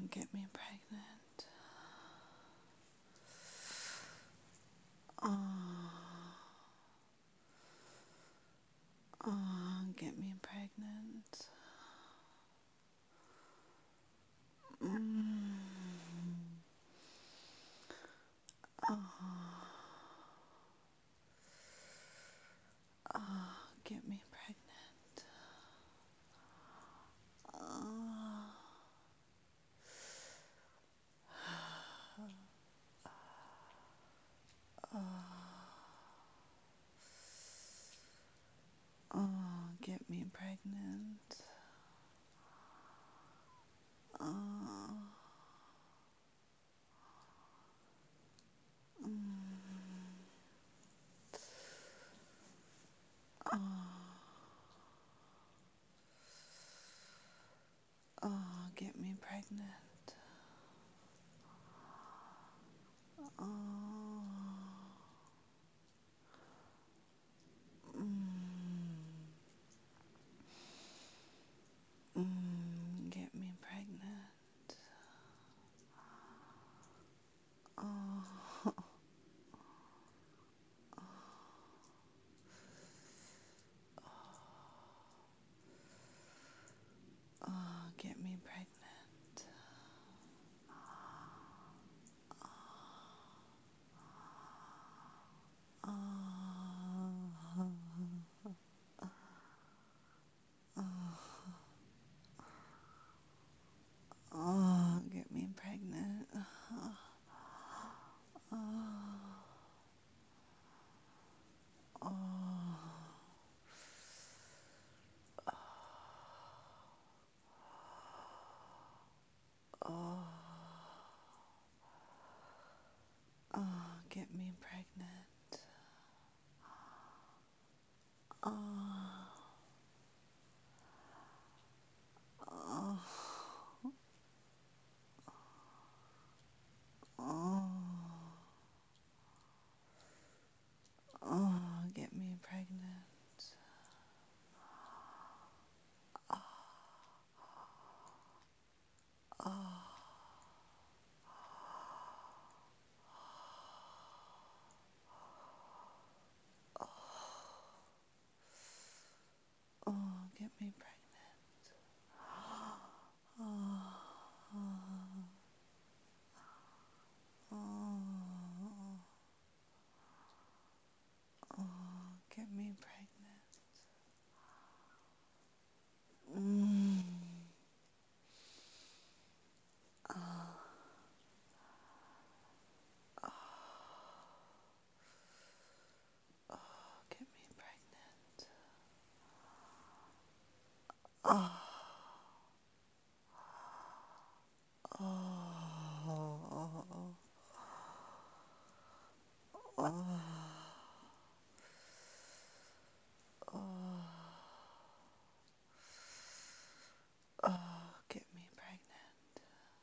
Get me pregnant. Oh, get me pregnant. Mm. Get me pregnant. Get me pregnant. Get me pregnant. Get me pregnant. Get me pregnant. Get me pregnant. Get me pregnant. Get me pregnant. Get me pregnant. Get me pregnant. Get me pregnant. Get me pregnant.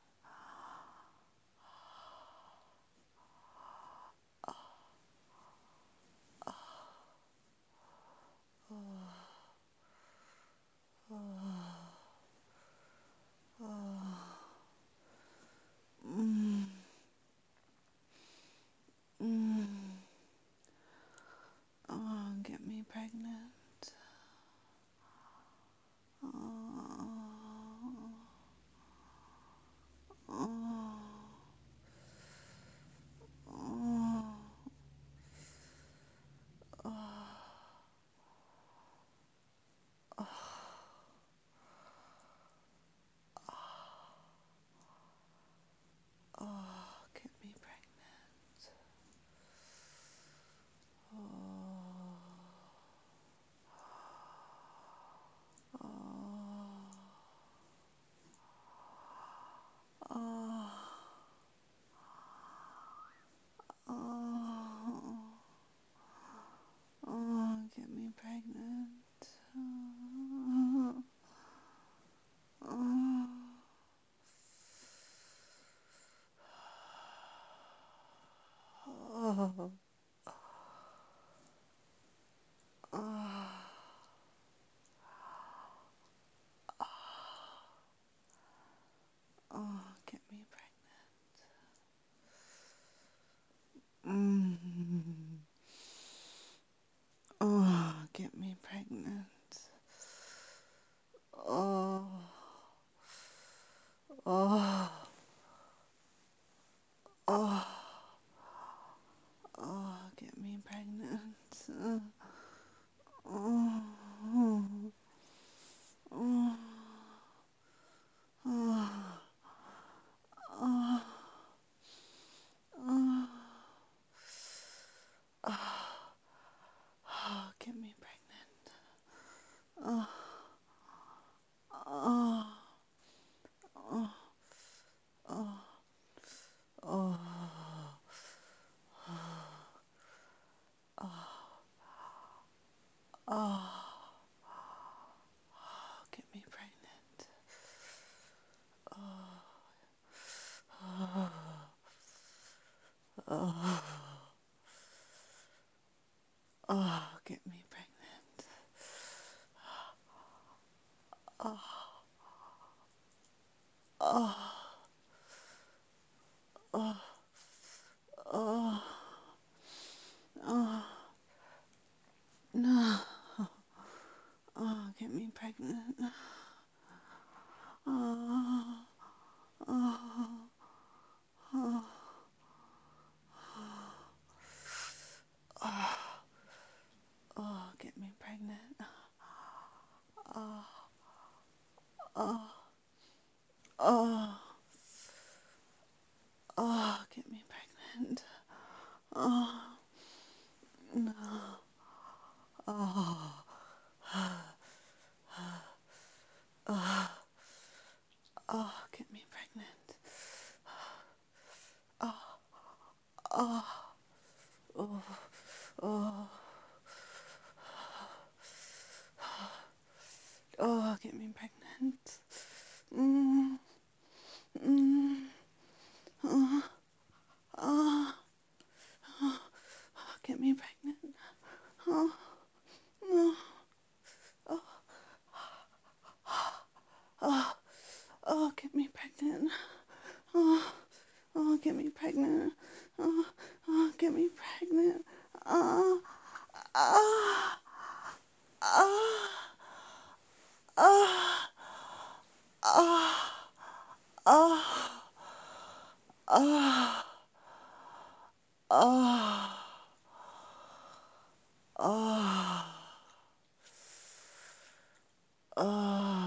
Get me pregnant. Get me pregnant. Get me pregnant. get me pregnant. Oh, get me pregnant. Oh, oh, oh, oh, get me pregnant. Oh, oh, oh, oh, oh, oh, get me pregnant. Oh, oh, oh, oh, oh, oh, get me pregnant. Oh, oh, get me pregnant. Oh, oh, oh, oh, oh, no. Oh, get me pregnant. Oh, oh, oh, oh, get me pregnant. Oh, oh, oh, oh, get me pregnant. Oh, no. Oh, oh, get me pregnant. Oh, oh, oh, oh, oh, get me pregnant. Mm, mm, oh, oh, get me pregnant. Oh, no. Oh, oh, oh, get me pregnant. Oh, oh, get me pregnant. Oh, oh, get me pregnant. Oh, oh, oh, oh, oh, oh, oh, oh, oh, oh.